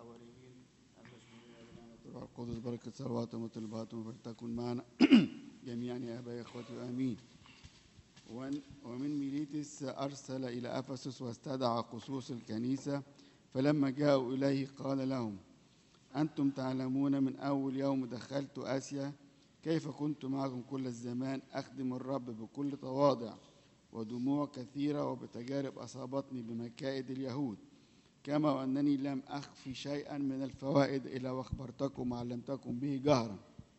الحواريين المشمولين بنعمة الروح القدس بركة صلواتهم وطلباتهم فلتكن معنا جميعا يا أبا إخوتي آمين. ومن ميليتس أرسل إلى أفسس واستدعى قصوص الكنيسة، فلما جاءوا إليه قال لهم: أنتم تعلمون من أول يوم دخلت آسيا كيف كنت معكم كل الزمان أخدم الرب بكل تواضع ودموع كثيرة وبتجارب أصابتني بمكائد اليهود، كما وأنني لم أخفي شيئا من الفوائد إلا وأخبرتكم وعلمتكم به جهرا،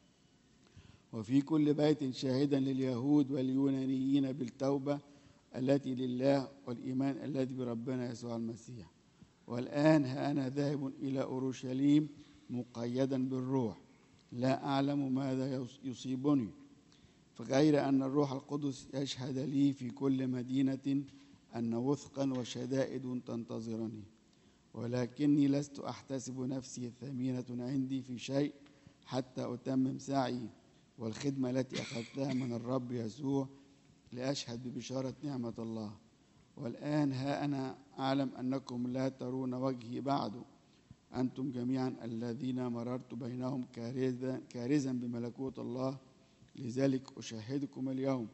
وفي كل بيت شاهدا لليهود واليونانيين بالتوبة التي لله والإيمان الذي بربنا يسوع المسيح. والآن ها أنا ذاهب إلى أورشليم مقيدا بالروح، لا أعلم ماذا يصيبني، فغير أن الروح القدس يشهد لي في كل مدينة أن وثقا وشدائد تنتظرني، ولكني لست أحتسب نفسي ثمينة عندي في شيء حتى أتمم سعي والخدمة التي أخذتها من الرب يسوع لأشهد ببشارة نعمة الله. والآن ها أنا أعلم أنكم لا ترون وجهي بعد، أنتم جميعا الذين مررت بينهم كارزا بملكوت الله، لذلك أشهدكم اليوم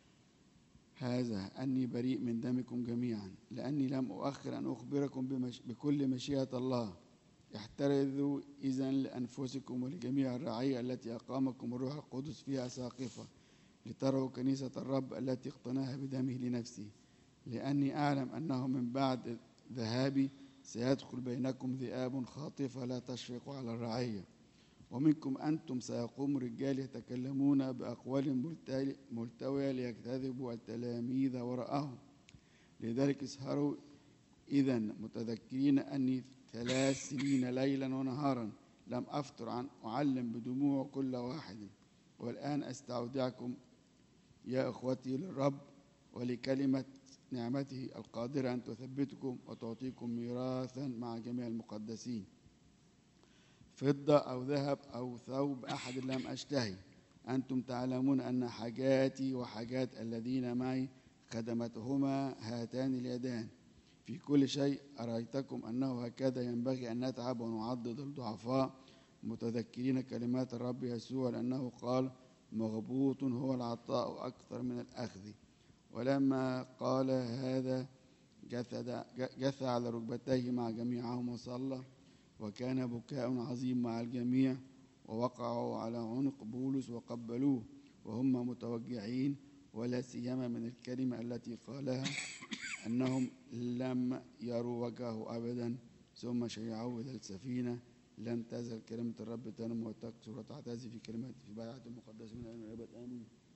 هذا أني بريء من دمكم جميعا، لأني لم أؤخر أن أخبركم بكل مشيئة الله. احترزوا إذن لأنفسكم ولجميع الرعية التي أقامكم الروح القدس فيها ساقفة، لتروا كنيسة الرب التي اقتناها بدمه لنفسه، لأني أعلم أنه من بعد ذهابي سيدخل بينكم ذئاب خاطفة لا تشفق على الرعية، ومنكم أنتم سيقوم رجال يتكلمون بأقوال ملتوية ليجتذبوا التلاميذ وراءهم. لذلك اسهروا إذن متذكرين أني 3 سنين ليلا ونهارا لم أفتر عن أعلم بدموع كل واحد. والآن أستودعكم يا إخوتي للرب ولكلمة نعمته القادرة أن تثبتكم وتعطيكم ميراثا مع جميع المقدسين، فضة أو ذهب أو ثوب أحد لم أشتهي. أنتم تعلمون أن حاجاتي وحاجات الذين معي خدمتهما هاتان اليدان. في كل شيء أرأيتكم أنه هكذا ينبغي أن نتعب ونعضد الضعفاء، متذكرين كلمات الرب يسوع، لأنه قال: مغبوط هو العطاء أكثر من الأخذ. ولما قال هذا جثى على ركبتيه مع جميعهم وصلى، وكان بكاء عظيم مع الجميع، ووقعوا على عنق بولس وقبلوه وهم متوجعين، ولا سيما من الكلمة التي قالها أنهم لم يروا وجهه أبدا. ثم شيعوه إلى السفينة. لم تزل كلمة الرب تنمو وتكثر وتعتزي في كلمات في بيعة المقدسين إلى الأبد آمين.